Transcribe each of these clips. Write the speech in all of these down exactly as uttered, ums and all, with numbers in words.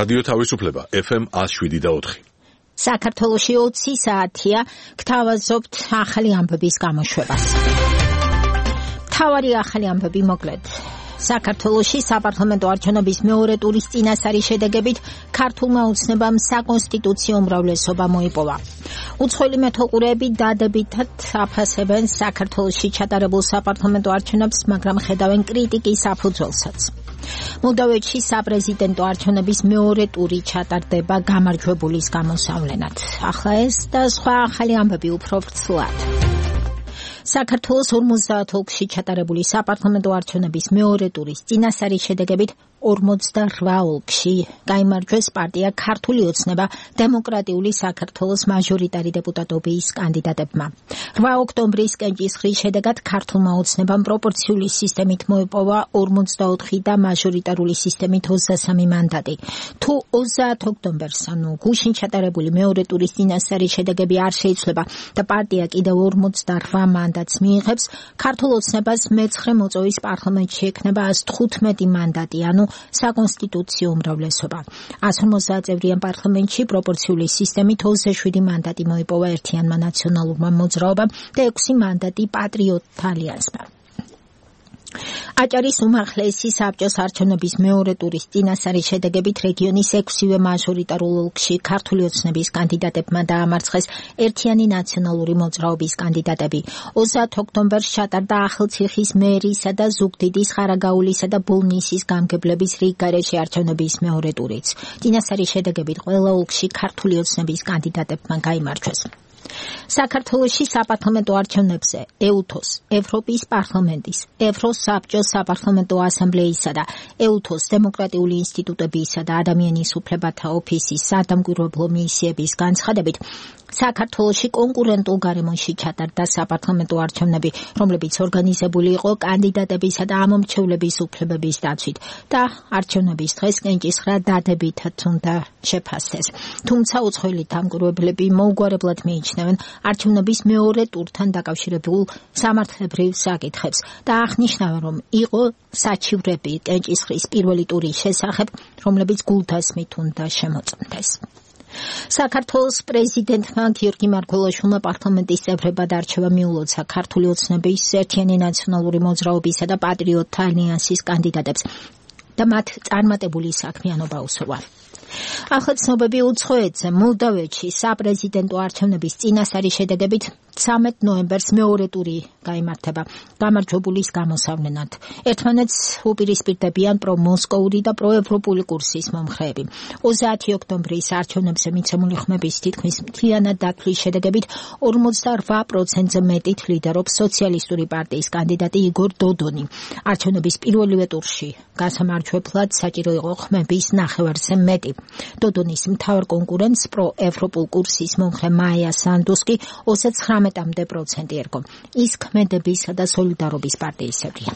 რადიო თავისუფლება ეფ ემ one oh seven და four. საქართველოში ოცი საათია გთავაზობთ ახალი ამბების გამოშვებას. თავარი ახალი ამბები მოკლედ. საქართველოში საპარლამენტო არჩევნების მეორე ტურის წინასწარი შედეგებით ქართულმა ოცნებამ საკონსტიტუციო უმრავლესობა მოიპოვა. უცხოელი მეთვალყურეები დადებითად აფასებენ საქართველოში ჩატარებულ საპარლამენტო არჩევნებს, მაგრამ ხედავენ კრიტიკის საფუძველსაც. მოლდოვეთში საპრეზიდენტო არჩევნების მეორე ტური ჩატარდება გამარჯვებულის გამოსავლენად. ახლა ეს და სხვა ახალი ამბები უფრო ფრთლად. საქართველოს ორმოცდაათ ოლქში ჩატარებული საპარლამენტო არჩევნების მეორე ტურის წინასწარი შედეგებით ორმოცდაორ ოლქში გაიმარჯვეს პარტია ქართული ოცნება დემოკრატიული საქართველოს მაჟორიტარი დეპუტატობის კანდიდატებმა. რვა ოქტომბრის კენჭისყრის შედეგად ქართულმა ოცნებამ პროპორციული სისტემით მოიპოვა ორმოცდაოთხი და მაჟორიტარული სისტემით ოცდასამი მანდატი. თუ ოცდაათ ოქტომბერს, ანუ გუშინ ჩატარებული მეორე ტურის წინასწარი შედეგები არ შეიცვლება და პარტია კიდევ ორმოცდაორ მანდატს მიიღებს, ქართულ ოცნებას მეცხრე მოწვევის პარლამენტში ექნება ას თხუთმეტი მანდატი, ანუ საკონსტიტუციო უმრავლესობა. ას ორმოცდაათ წევრიან პარლამენტში პროპორციული სისტემით ოცდაშვიდი მანდატი მოიპოვა ერთიანმა ნაციონალურმა მოძრაობამ და ექვსი მანდატი პატრიოტთა ალიანსმა. აჭარის უმაღლესი საბჭოს არჩევნების მეორე ტურის წინასწარი შედეგებით რეგიონის ექვსივე მაჟორიტარულ ოლქში ქართული ოცნების კანდიდატებმა დაამარცხეს ერთიანი ნაციონალური მოძრაობის კანდიდატები. ოცდაათ ოქტომბერს ჩატარდა ახალციხის მერისა და ზუგდიდის, ხარაგაულისა და ბოლნისის გამგებლების რიგგარეშე არჩევნების მეორე ტურიც. წინასწარი შედეგებით ყველა ოლქში ქართული ოცნების კანდიდატებმა გაიმარჯვეს. საქართველოში საპარლამენტო არჩევნებზე ეუთოს, ევროპის პარლამენტის, ევროსაბჭოს საპარლამენტო ასამბლეისა და ეუთოს დემოკრატიული ინსტიტუტებისა და ადამიანის უფლებათა ოფისის სადამკვირვებლო მისიების განცხადებით საქართველოში კონკურენტულ გარემოში ჩატარდა საპარლამენტო არჩევნები, რომლებიც ორგანიზებული იყო კანდიდატებისა და ამომრჩევლების უფლებების დაცვით და არჩევნების დღეს კენჭისყრა დადებითად უნდა შეფასდეს. თუმცა უცხოელი დამკვირვებლები მოუგვარებლად მიიჩნევენ არჩევნების მეორე ტურთან დაკავშირებულ სამართლებრივ საკითხებს და აღნიშნავენ, რომ იყო საჩივრები კენჭისყრის პირველი ტურის შესახებ, რომლებიც გულდასმით უნდა შემოწმდეს. საქართველოს პრეზიდენტმა გიორგი მარგველაშვილმა პარლამენტის წევრებად არჩევა მიულოცა ქართული ოცნების, ერთიანი ნაციონალური მოძრაობისა და პატრიოტთა ალიანსის კანდიდატებს და მათ წარმატებული საქმიანობა უსურვა. ახლა ცნობები უცხოეთზე. მოლდოვეთში საპრეზიდენტო არჩევნების წინასწარი შედეგებით ცამეტ ნოემბერს მეორე ტური გაიმართება გამარჯვებულის გამოსავლენად. ერთმანეთს უპირისპირდებიან პრომოსკოვური და პროევროპული კურსის მომხრეები. ოცდაათი ოქტომბრის არჩევნებზე მიცემული ხმების თითქმის მთლიანად დათვლის შედეგებით ორმოცდაორ პროცენტზე მეტით ლიდერობს სოციალისტური პარტიის კანდიდატი იგორ დოდონი. არჩევნების პირველივე ტურში გასამარჯვებლად საჭირო იყო ხმების ნახევარზე მეტი. დოდონის მთავარ კონკურენტს პროევროპულ კურსის მომხრე მაია სანდუს კი ოცდათხრამეტ პროცენტი ერგო. ის ქმედებისა და სოლიდარობის პარტიის წევრია.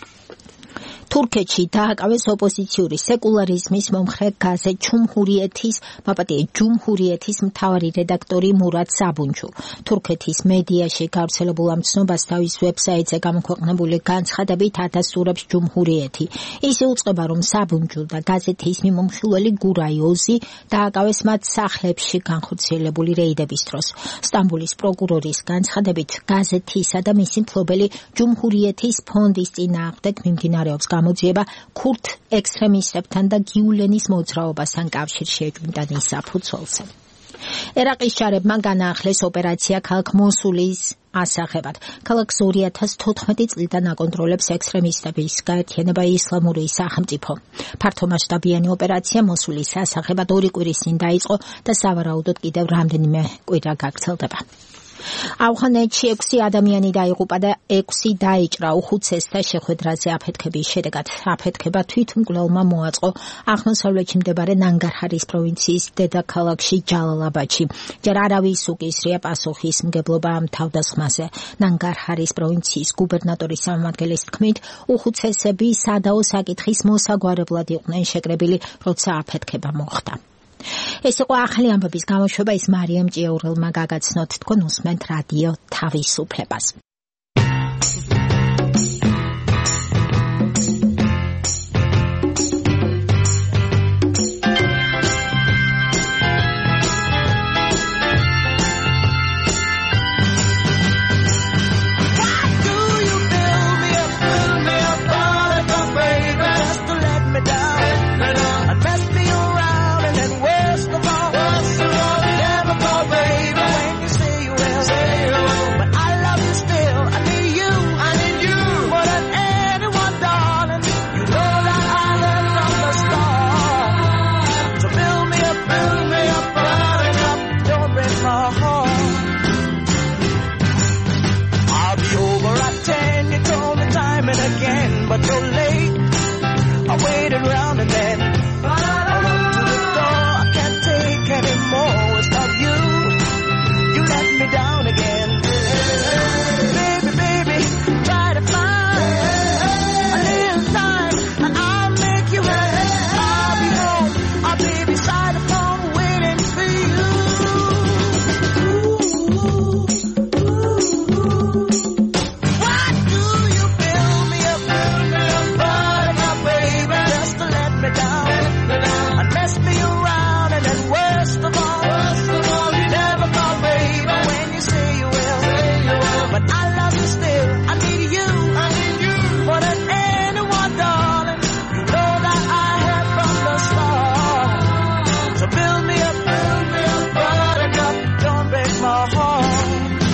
თურქეთში დააკავეს ოპოზიციური სეკულარიზმის მომხრე გაზეთ ჯუმჰურიეთის, მაპატიე ჯუმჰურიეთის მთავარი რედაქტორი მურად საბუნჯუ. თურქეთის მედიაში გავრცელებულ ამ ცნობას თავის ვებსაიტზე გამოქვეყნებული განცხადებით ადასტურებს ჯუმჰურიეთი. ისე უწყება, რომ საბუნჯუ და გაზეთის მიმომხილველი გურაი ოზი დააკავეს მათ სახლებში განხორციელებული რეიდების დროს. სტამბოლის პროკურორის განცხადებით გაზეთისა და მისი მფლობელი ჯუმჰურიეთის ფონდის წინააღმდეგ მიმდინარეობს გამოძიება ქურთ ექსტრემისტებთან და გიულენის მოძრაობასთან კავშირში ეჭვმიტანის საფუძველზე. ერაყის ჯარებმა განაახლეს ოპერაცია ქალაქ მოსულის ასაღებად. ქალაქს ორი ათას თოთხმეტი წლიდან აკონტროლებს ექსტრემისტების გაერთიანება ისლამური სახელმწიფო. ფართომასშტაბიანი ოპერაცია მოსულის ასაღებად ორი კვირის წინ დაიწყო და სავარაუდოდ კიდევ რამდენიმე კვირა გაგრძელდება. ავღანეთში ექვსი ადამიანი დაიღუპა და ექვსი დაიჭრა უხუცესთა შეხვედრაზე აფეთქების შედეგად. აფეთქება თვითმკვლელმა მოაწყო აღმოსავლეთში მდებარე ნანგარჰარის პროვინციის დედაქალაქში ჯალალაბადში. ჯერ არავის უკისრია პასუხისმგებლობა ამ თავდასხმაზე. ნანგარჰარის პროვინციის გუბერნატორის სამმართველის თქმით, უხუცესები სადაო საკითხის მოსაგვარებლად იყვნენ შეკრებილი, როცა აფეთქება მოხდა. ეს იყო ახალი ამბების გამოშვება, ის მარიამ ჭიაურელმა გაგაცნოთ. თქვენ უსმენთ რადიო თავისუფლებას. coming again, but you're late. I waited round and then I run to the door. I can't take anymore. It's not you. You let me down again. Baby, baby, try to find a little time and I'll make you right. I'll be home. I'll be beside the phone waiting for you. Why do you build me up, build me up, buttercup, baby, just to let me down? And mess me around, and then worst of all, worst of all, you never call, baby, when you say you will. But I love you still. I need you. I need you more than anyone, darling. You know that I have from the start. So build me up, build me up, buttercup. Don't break my heart.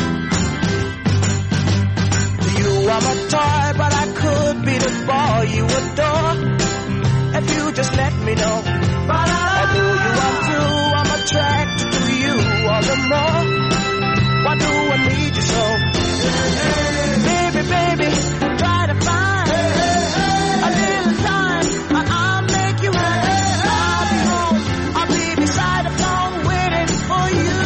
To you I'm a toy, but I could be the boy you adore if you just let me know. Although you are through, I'm attracted to you all the more. Why do I need you so? Baby, baby, try to find a little time and I'll make you happy. I'll be home, I'll be beside the phone waiting for you.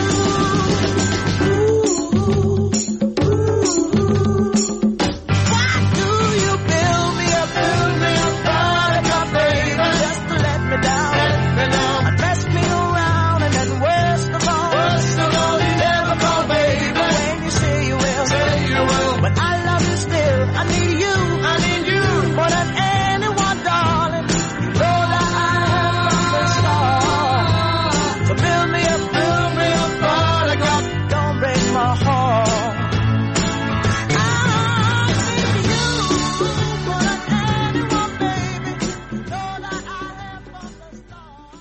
Why do you build me up, build me up, buttercup, baby, just to let me down? And mess me around, and then worst of all, worst of all, you never call, baby, when you say you will. But I love you still. I need you. I need you more than anyone, darling. You know that I have from the start. So build me up, build me up, buttercup. Don't break my heart. I need you more than anyone, baby. You know that I have from the start.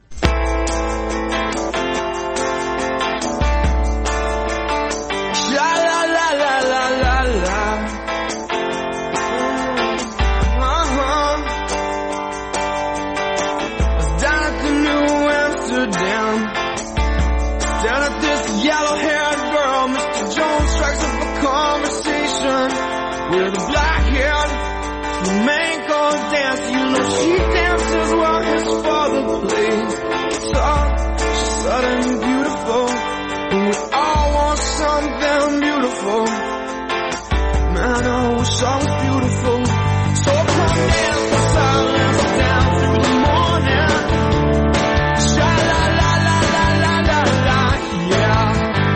La la la la la la la. Uh-huh. I was down at the New Amsterdam. Down at this yellow-haired girl, Mister Jones strikes up a conversation with a black-haired flamenco dancer. You know she dances while his father plays guitar. She's sudden and beautiful, and we all want something beautiful. Man, I wish I was beautiful. So come dance in silence down through the morning. Sha la la la la la la la, yeah.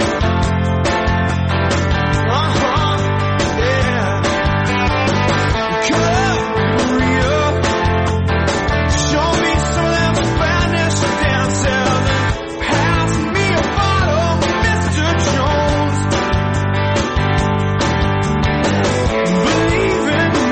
Uh-huh, yeah. Hurry up, show me some of them Spanish dances. Pass me a bottle, Mister Jones. Believe in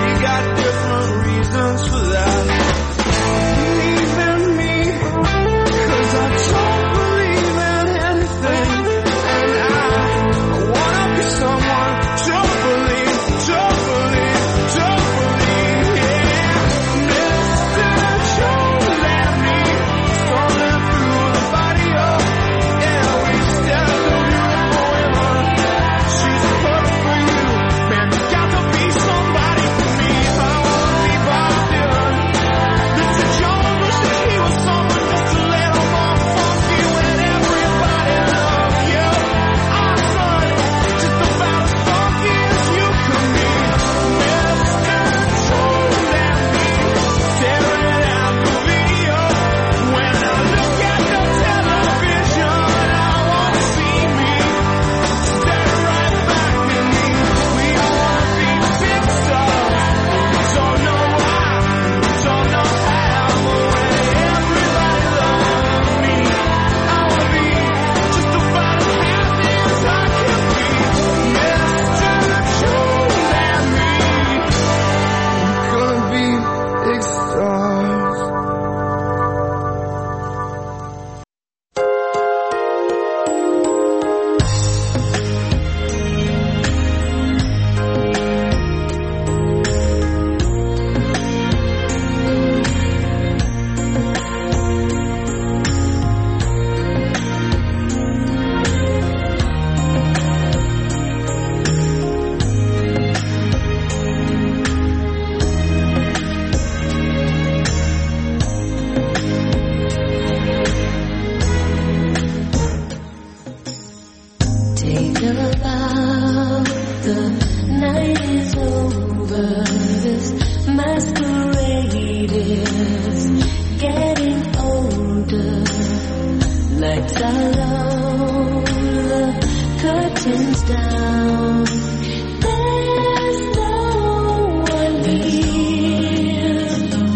We got different reasons for that. Believe in me, 'cause I don't believe in anything. And I, I wanna be someone to believe, to believe, to believe, yeah. Mister Don't let me stumbling through the body of, yeah, we stand so beautiful women. She's perfect for you, man, you got to be somebody for me. I wanna be Bob Dylan. Mister Jones wishes he was someone just a little more funky when everybody loved you. Our son, just about as funky as you could be. Mister Don't let me staring at the video. When I look at the television, I wanna see me stare right back at me. We all wanna be big stars. Don't know why, don't know how, but when everybody loves me, I wanna be just about as happy as I can be. Mister Don't let me. We're gonna be big stars. Take a bow, the night is over. This masquerade is getting older. Lights are low, the curtains down. There's no one here.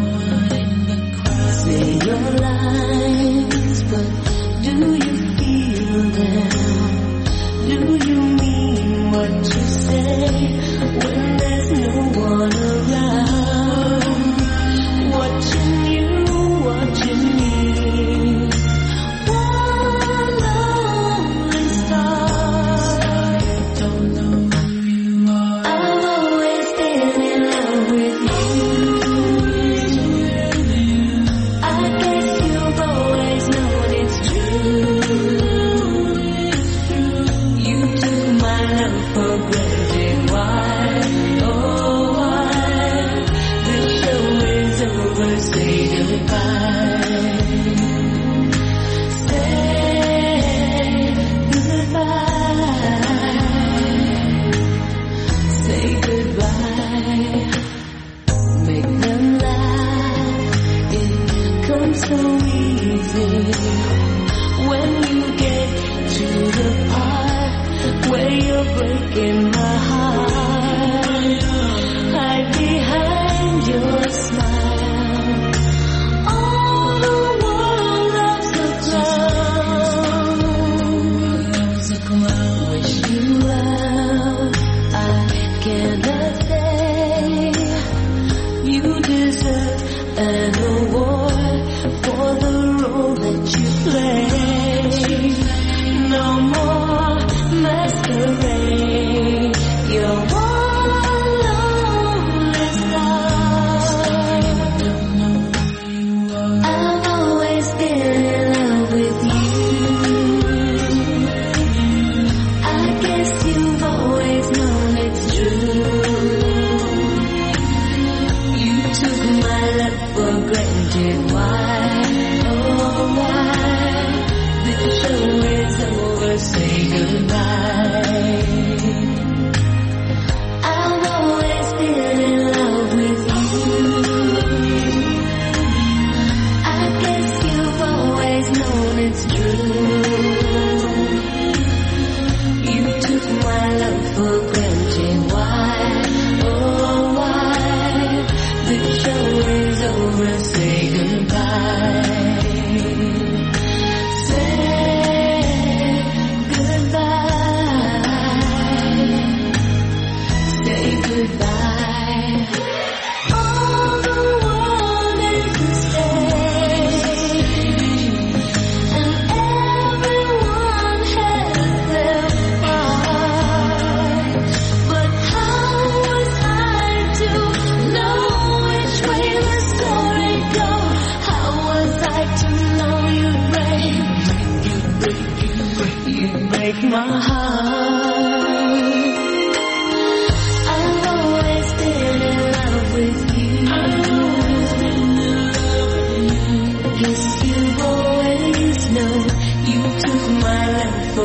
Say your lines, but do you feel them? Do you mean what you say when there's no one around? Watching you, watching me. One lonely star. Don't know who you are. I've always been in love with you. I guess you've always known it's true. You took my love for granted. Why? Oh, why? The show is over. Say goodbye. Say goodbye. Say goodbye. Make them laugh. It comes so easy when you get to the part where you're breaking my heart. Hide behind your smile. All the world loves a clown. Wish you well, I cannot say. You deserve an award for the role that you play. No more masquerade. You're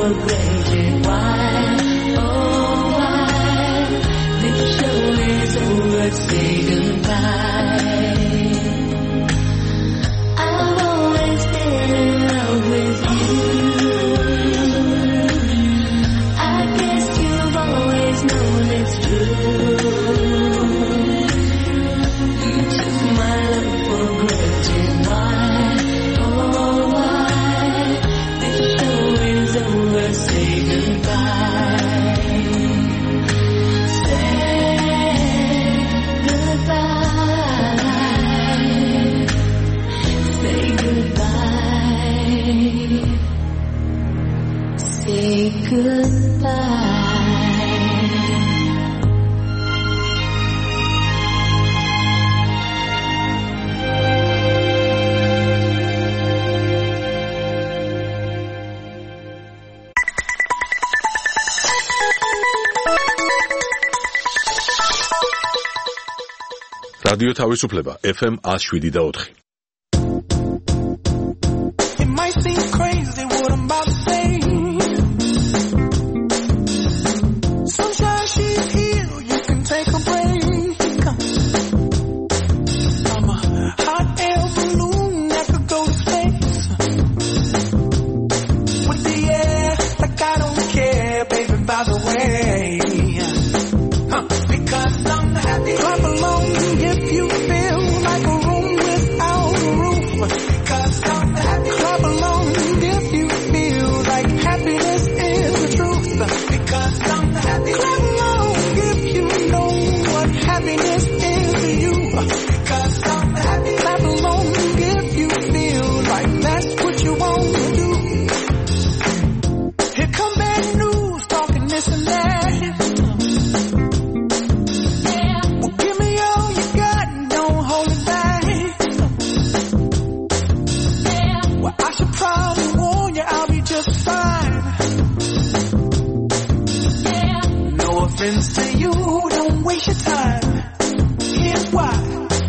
for granted. Why, oh why, this show is over, say goodbye. I've always been in love with you. I guess you've always known it's true. You took my love for granted. Why, oh why, this show is over, say goodbye. Say goodbye. Say goodbye. Say goodbye. რადიო თავისუფლება ეფ ემ one oh seven და four. It might seem crazy what I'm about to say. Sunshine, she's here, you can take a break. I'm a hot air balloon that could go to space. With the air, like I don't care, baby, by the way. Huh, because I'm happy. Clap along if you feel like a room without a roof. Because I'm happy. Clap along if you feel like happiness is the truth. Because I'm happy. Clap along if you know what happiness is to you. Because I'm happy. Clap along if you feel like that's what you want to do. Here come bad news talking this and that. Well, give me all you got and don't hold it back. Well, I should probably warn you, I'll be just fine. No offense to you, don't waste your time. Here's why.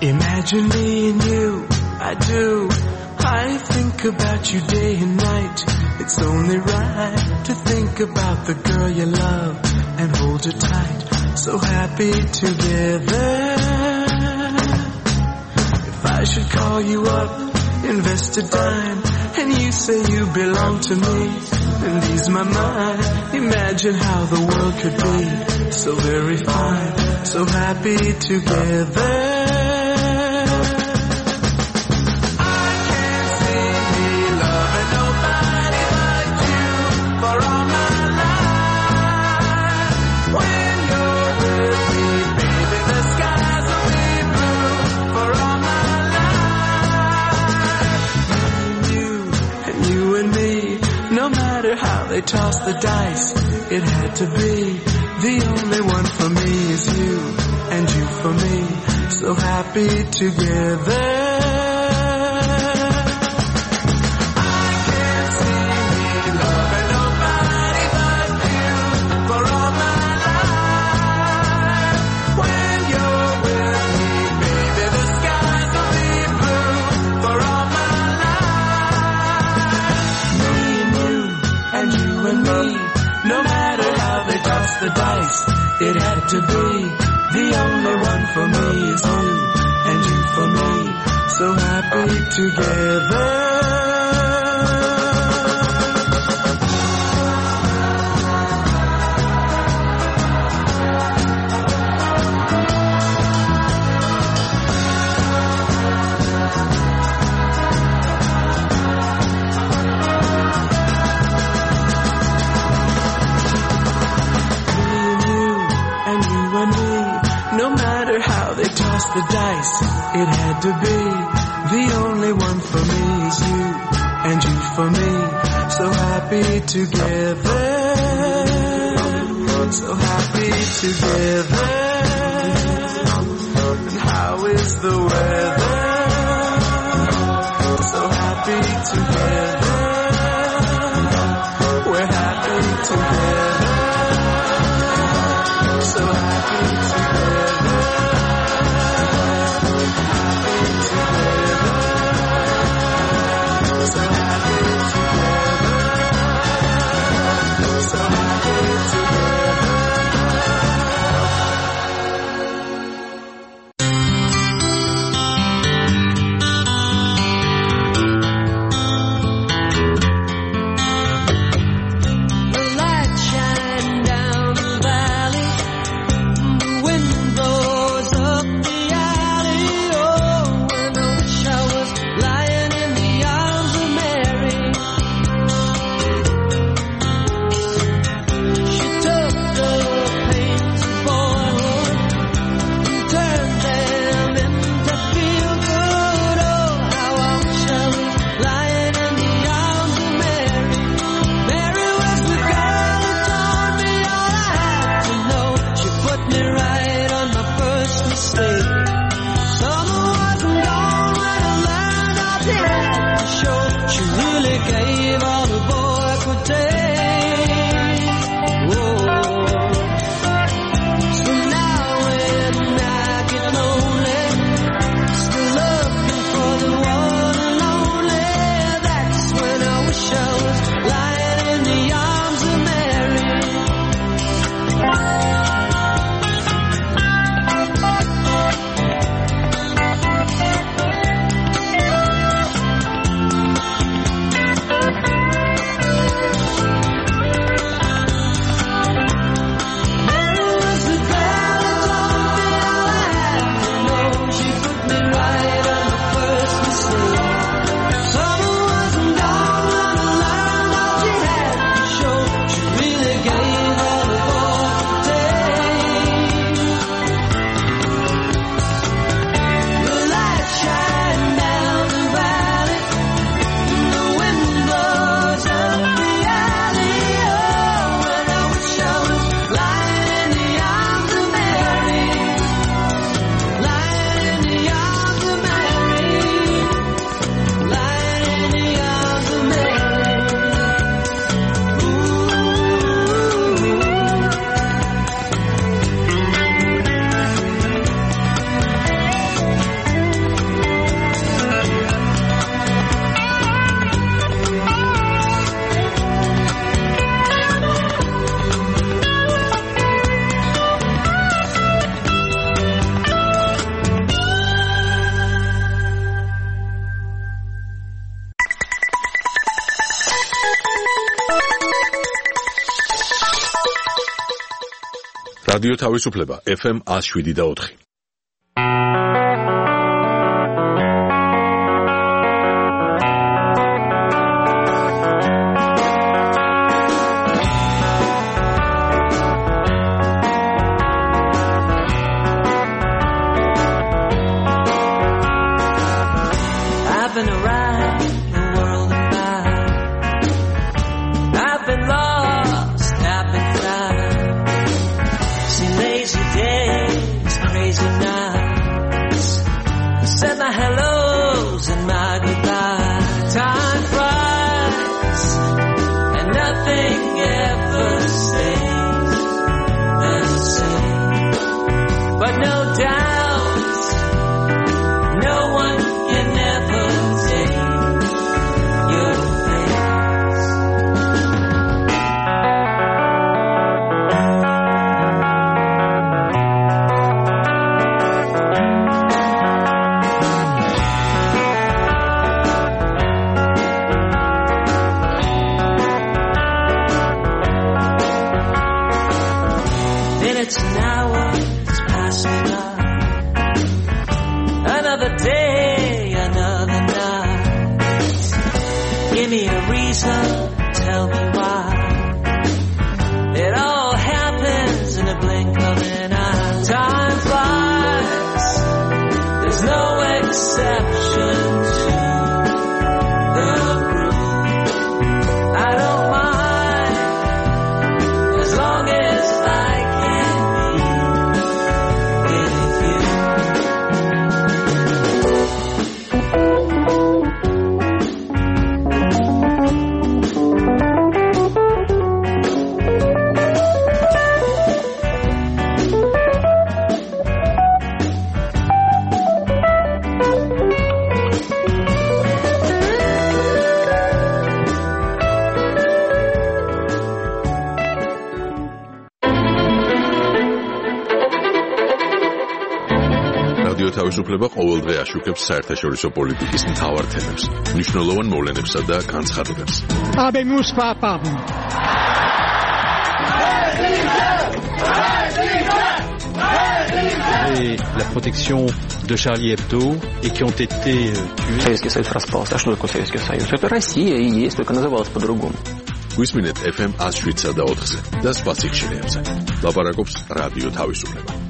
Imagine me and you, I do. I think about you day and night. It's only right to think about the girl you love and hold her tight. So happy together. If I should call you up, invest a dime, and you say you belong to me, and ease my mind. Imagine how the world could be so very fine, so happy together. They toss the dice, it had to be. The only one for me is you, and you for me, so happy together. The dice, it had to be. The only one for me is you, and you for me, so happy together. The dice, it had to be. The only one for me is you, and you for me, so happy together, so happy together. And how is the weather? So happy together, we're happy together, so happy together. რადიო თავისუფლება ეფ ემ one oh seven და four. I've been around the world and back. I've been lost, I've been found. Seen lazy days, crazy nights. I said my hellos and my goodbyes. Time flies, and nothing ever stays the same. But no doubt, no one can ever take your place. Minutes and hours pass me by. Another day, another night. Give me a reason, tell me why. It all happens in a blink of an eye. Time flies, there's no exception to the rule. I don't mind, as long as I can be with you. რადიო თავისუფლება ყოველდღე აშუქებს საერთაშორისო პოლიტიკის მთავარ თემებს, მნიშვნელოვან მოვლენებსა და განცხადებებს. Habemus papam. Et la protection de Charlie Hebdo et qui ont été euh, tués. Советский Союз распался. А что такое Советский Союз? Это Россия и есть, только называлась по-другому. გვისმინეთ ეფ ემ one oh seven და four-ზე და სხვა სიგნალებზე. ლაპარაკობს რადიო თავისუფლება.